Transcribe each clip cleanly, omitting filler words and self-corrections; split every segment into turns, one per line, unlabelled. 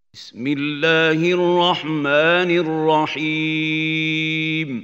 بسم الله الرحمن الرحيم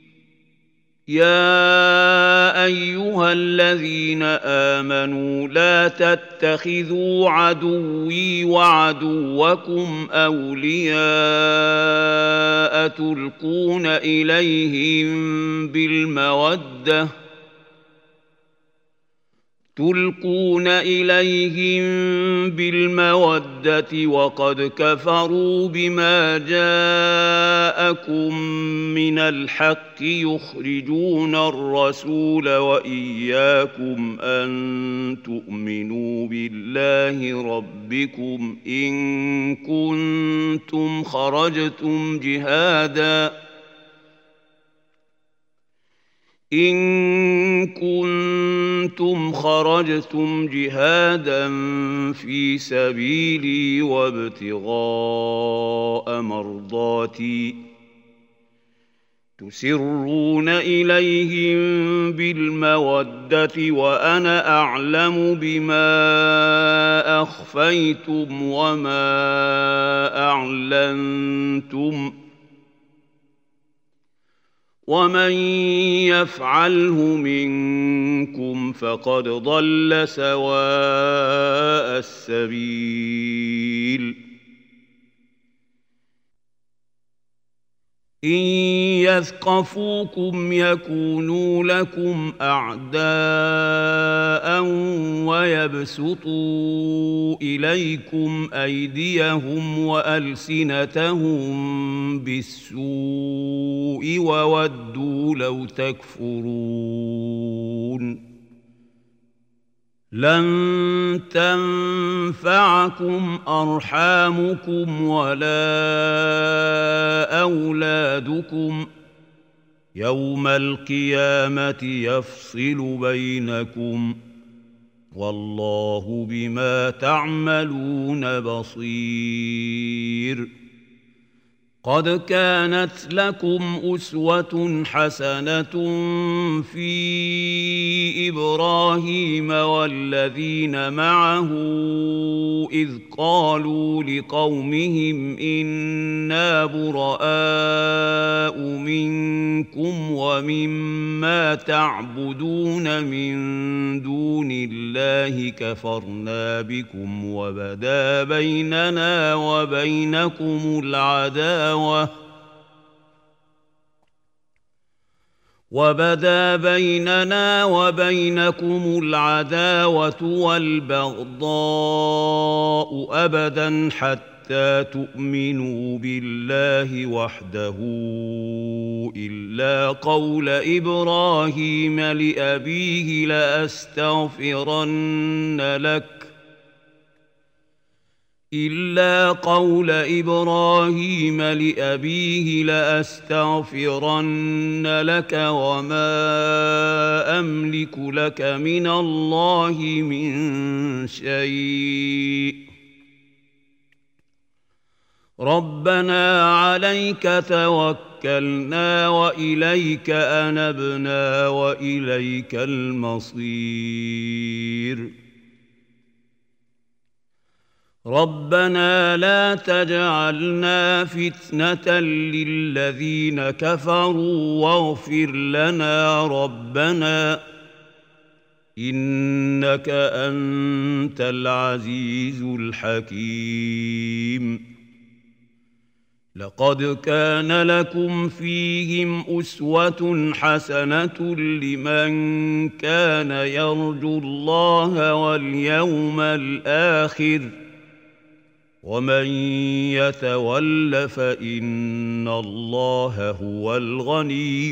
يا أيها الذين آمنوا لا تتخذوا عدوي وعدوكم أولياء تلقون إليهم بالمودة وقد كفروا بما جاءكم من الحق يخرجون الرسول وإياكم أن تؤمنوا بالله ربكم إن كنتم خرجتم جهادا في سبيلي وابتغاء مرضاتي تسرون إليهم بالمودة وأنا أعلم بما أخفيتم وما أعلنتم ومن يفعله منكم فقد ضل سواء السبيل إن يثقفوكم يكونوا لكم أعداء ويبسطوا إليكم أيديهم وألسنتهم بالسوء وودوا لو تكفرون لن تنفعكم أرحامكم ولا أولادكم يوم القيامة يفصل بينكم والله بما تعملون بصير قد كانت لكم أسوة حسنة في إبراهيم والذين معه إذ قالوا لقومهم إنا براء منكم ومما تعبدون من دون الله كفرنا بكم وبدا بيننا وبينكم العداوة والبغضاء أبدا حتى تؤمنوا بالله وحده إلا قول إبراهيم لأبيه لأستغفرن لك وما أملك لك من الله من شيء ربنا عليك توكلنا وإليك أنبنا وإليك المصير ربنا لا تجعلنا فتنة للذين كفروا واغفر لنا ربنا إنك أنت العزيز الحكيم لقد كان لكم فيهم أسوة حسنة لمن كان يرجو الله واليوم الآخر ومن يتول فإن الله هو الغني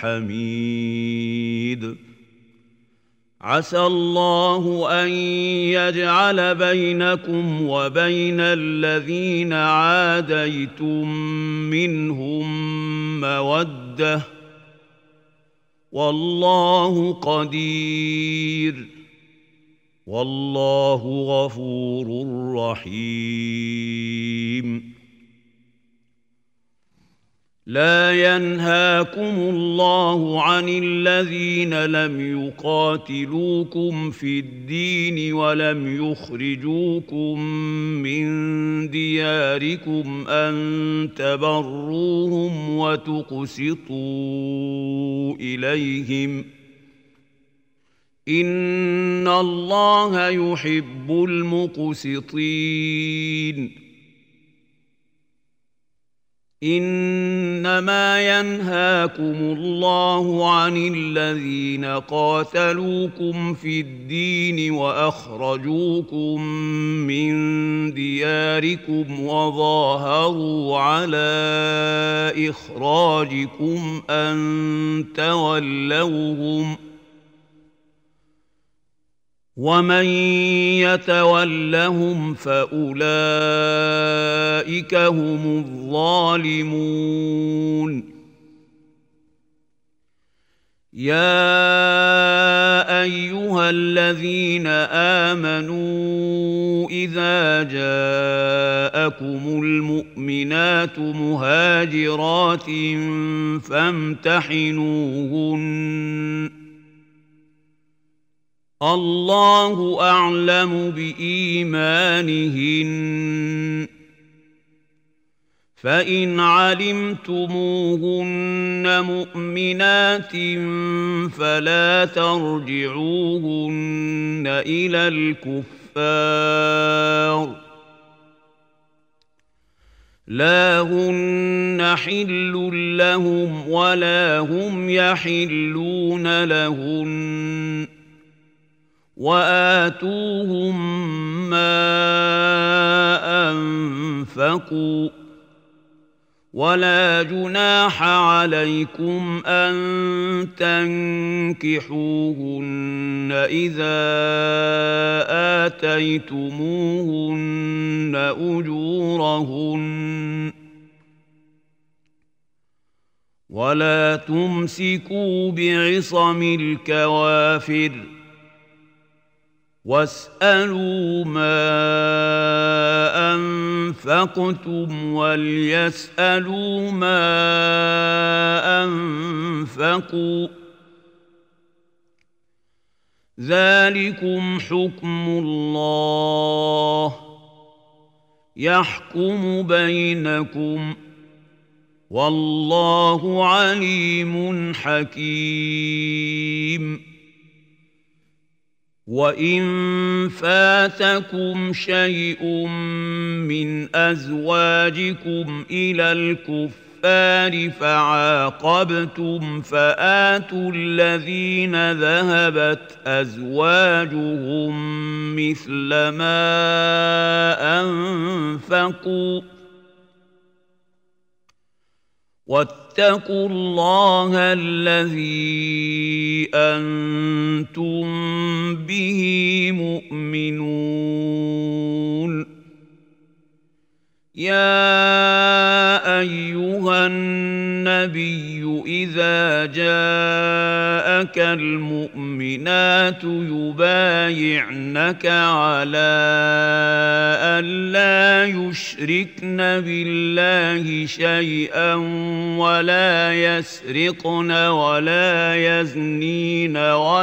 الحميد عسى الله أن يجعل بينكم وبين الذين عاديتم منهم مودة والله قدير والله غفور رحيم لا ينهاكم الله عن الذين لم يقاتلوكم في الدين ولم يخرجوكم من دياركم أن تبروهم وتقسطوا إليهم إن الله يحب المقسطين إنما ينهاكم الله عن الذين قاتلوكم في الدين وأخرجوكم من دياركم وظاهروا على إخراجكم أن تولوهم ومن يتولهم فأولئك هم الظالمون يا أيها الذين آمنوا إذا جاءكم المؤمنات مهاجرات فامتحنوهن الله أعلم بإيمانهن فإن علمتموهن مؤمنات فلا ترجعوهن إلى الكفار لا هن حل لهم ولا هم يحلون لهن وآتوهم ما أنفقوا ولا جناح عليكم أن تنكحوهن إذا آتيتموهن أجورهن ولا تمسكوا بعصم الكوافر واسألوا ما أنفقتم وليسألوا ما أنفقوا ذلكم حكم الله يحكم بينكم والله عليم حكيم وإن فاتكم شيء من أزواجكم إلى الكفار فعاقبتم فآتوا الذين ذهبت أزواجهم مثل ما أنفقوا واتقوا الله الذي أنتم به مؤمنون يا أيها النبي إذا جاءك المؤمنات يبايعنك على أن لا يشركن بالله شيئا ولا يسرقن ولا يزنين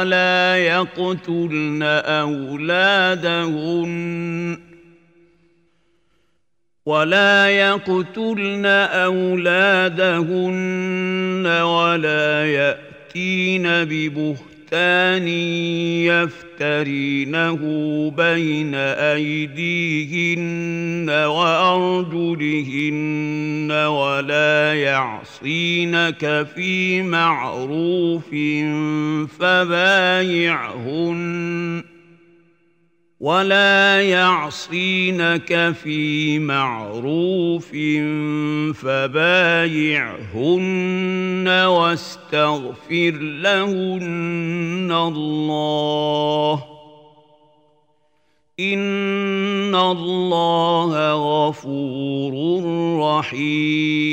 ولا يقتلن أولادهن ولا يأتين ببهتان يفترينه بين أيديهن وأرجلهن ولا يعصينك في معروف فبايعهن واستغفر لهن الله إن الله غفور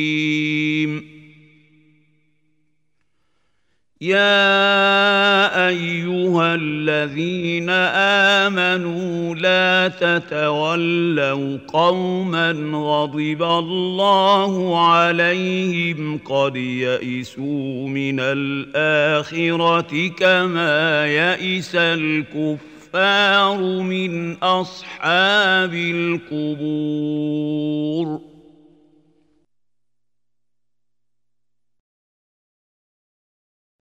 رحيم يا أيها الذين آمنوا لا تتولوا قوما غضب الله عليهم قد يئسوا من الآخرة كما يئس الكفار من أصحاب القبور.